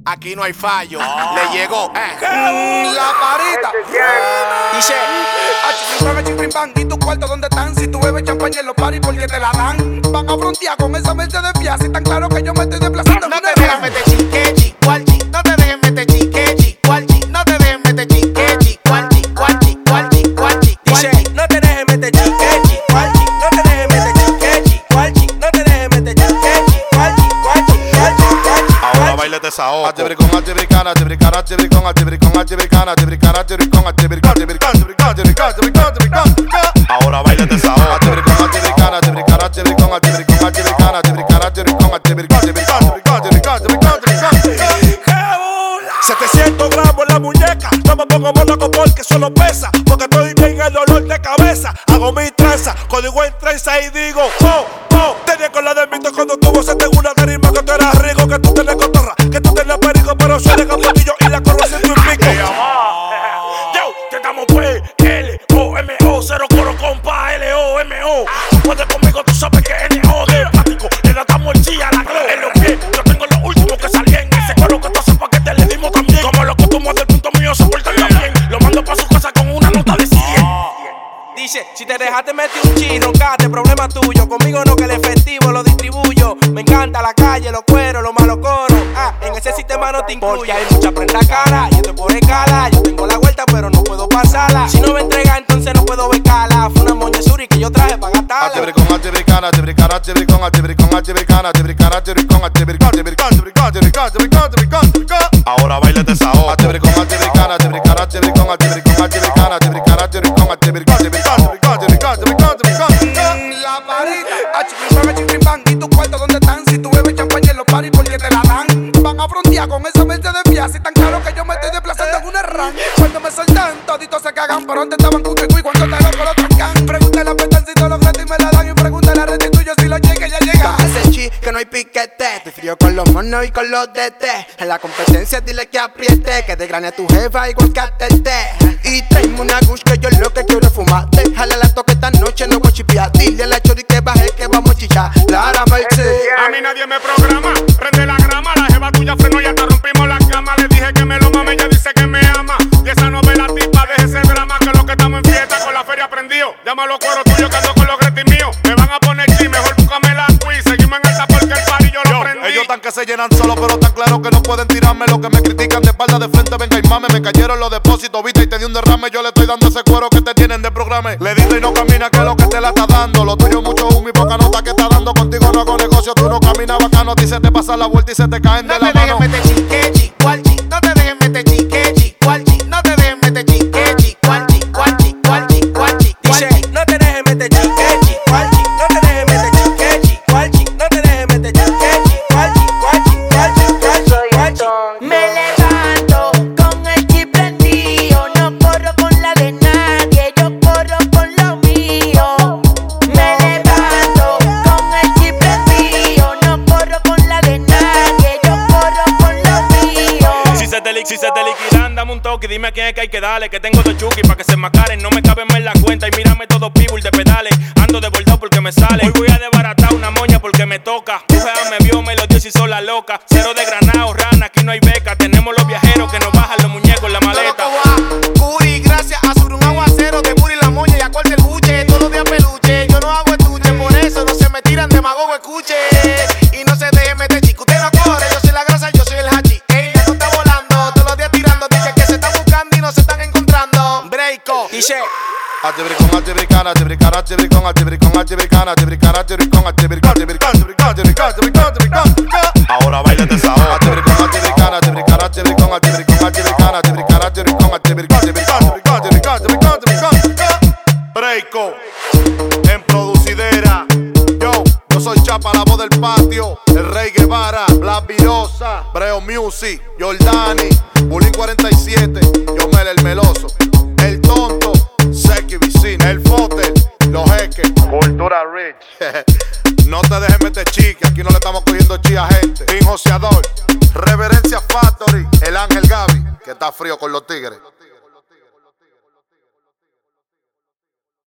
Aquí no hay fallo. Le llegó. La parita. Dice: ¿y tu cuarto dónde están? Si tú bebes champaña en los paris, porque te la dan. Van a frontear con esa Mercedes Fiat. Si tan claro que yo me estoy desplazando. No te dejes meter chiquechi, cualchi. No te dejes meter chiquechi, cualchi. No te dejes meter chiquechi, cualchi, cualchi, cualchi, cualchi. Dice: no te dejes meter chiquechi, cualchi. No te dejes meter chiquechi, cualchi. No te dejes meter chiquechi, cualchi, cualchi, cualchi, cualchi. Ahora bailate esa ojo. Achibricón, achibricana, achibricana, achibricón, achibricón, achibricana, achibricana, achibricón, achibricón, achibricón, achibricón, achibricón, achibricón. Ahora bailate esa ojo. Achibricón, achibricana, achibricana, achibricón, achibricón, achibricana, achibricana, achibricón, achibricón, achibricón, achibricón, achibricón. 700 gramos en la muñeca. No me pongo loco porque solo pesa. Porque estoy bien el dolor de cabeza. Hago mi tranza, código en trenza y digo: oh, oh. Tenía con la de mito cuando tuvo sete en una tarima. Que tú eras rico, que tú tenés cotorra, que tú tenés perico, pero soy de capotillo y la corro sin tu pico. Yo, que estamos pues, L-O-M-O, cero coro compa, L-O-M-O. Tú puedes conmigo, tú sabes que N-O de plástico. Le damos el chilla a la glow. En los pies, yo tengo los últimos que salí en ese coro que tú haces pa' que te le dimos también. Como los costumos del punto mío se portan también. Lo mando pa' su casa con una nota de 100. Dice: si te dejaste meter un chino, roncaste, problema tuyo. Conmigo no, que el efectivo lo distribuyo. Me encanta la calle, los cueros, los malos coros. En ese sistema no te incluye. Porque hay mucha prenda cara y estoy por escala. Yo tengo la vuelta pero no puedo pasarla. Si no me entrega entonces no puedo becarla. Fue una moña suri que yo traje pa' gastarla. Achibricón, achibricana, achibricana, achibricón, achibricón, achibricana, achibricana, achibricón, achibricón, achibricón, achibricón, achibricón, achibricón, achibricón. Ahora bailate esa ojo. Achibricón, achibricana, achibricana, achibricón, achibricón, achibricana, achibricana, achibricón, achibricón, achibricón, achibricón. La parita. ¿y tu cuarto dónde están? Si tú bebes champaña en los paris, porque te la dan. Van a frontear con esa Mercedes Fiat. Si tan claro que yo me estoy desplazando en una RAM. Cuando me soltan, toditos se cagan. Pero antes estaban con y cuando te loco lo trancan. Pregúntale a Petancito los gratis me la dan. Y pregúntale a Restituyo si lo llega, ya llega. Ese chi que no hay piquete. Estoy frío con los monos y con los DT. En la competencia dile que apriete. Que te grane tu jefa igual que a Tete. Y tráeme una gush que yo lo que quiero es fumar. Déjale la toque esta noche, no voy a chipear. Dile a la chori que baje que vamos a chichar. Claramente. A mí nadie me programa. Prende la grama, la jeva tuya frenó y hasta rompimos la cama. Le dije que me lo mame, ella dice que me ama. Y esa no ve la tipa, deje ese drama. Que lo que estamos en fiesta con la feria prendido. Llama a los cueros tuyos que ando con los gretis míos. Me van a poner chi, mejor búscame la quiz. Seguimos en alta porque el party yo lo prendí. Ellos tan que se llenan solo, pero tan claro que no pueden tirarme. Lo que me critican de espalda, de frente, venga y mame. Me cayeron los depósitos, viste, y te di un derrame. Yo le estoy dando ese cuero que te tienen de programa. Le diste y no camina, que es lo que te la está dando. Lo tuyo mucho humo y poca nota que está dando. Contigo no hago negocio, tú no caminas bacano. A ti se te pasa la vuelta y se te caen de la mano. No te dejes meter chiquechi, cualchi. No te dejes meter chiquechi, cualchi. No te dejes meter chiquechi, cualchi, cualchi, cualchi, cualchi. Dice: no te dejes meter chiquechi, cualchi. No te dejes meter chiquechi, cualchi. No te dejes meter chiquechi, cualchi, cualchi, cualchi, cualchi, cualchi. Me levanto con el chip prendido. No corro con la de nadie, yo corro con lo mío. Me levanto con el chip prendido. No corro con la de nadie, yo corro con lo mío. Si se te liquidan, dame un toque y dime a quién es que hay que darle. Que tengo dos chuki pa' que se macaren. No me caben más en la cuenta y mírame todo people de pedales. Ando desbordado porque me sale. Hoy voy a desbaratar una moña porque me toca. Tu jeva me vio, me lo dio si soy la loca. Cero de granado, rana, aquí no hay beca. Tenemos los viajeros que nos bajan los muñecos en la maleta. Curi, gracias a sur un aguacero de Buri la moña y a corte el buche. Todos los días peluche, yo no hago estuche. Por eso no se me tiran de magogo, escuche. Y no se deje meter chico, usted no corre. Yo soy la grasa, yo soy el hachi. Ella no está volando, todos los días tirando. Dice que se están buscando y no se están encontrando. Breako. Dice: Achibricón, achibricana, achibricana, achibricón, achibricón, achibricana, achibricana, achibricón, achibricón, achibricón, achibricón, achibricón, achibricón, achibricón. Ahora bailate esa ojo. Achibricón, achibricana, achibricana, achibricón, achibricón, achibricana, achibricana, achibricón, achibricón, achibricón, achibricón, achibricón, achibricón. Breako, en producidera. Yo soy Chapa, la voz del patio. El Rey Guevara, Blas Virosa, Breo Music, Jordani, Bulín 47, Yomel el Meloso, El Tonto, Seki Vicina, El Fotel, Los Jeques, Cultura Rich. No te dejes meter chique, aquí no le estamos cogiendo chi a gente. Team Joseador, Reverencia Factory, El Ángel Gaby, que está frío con los tigres.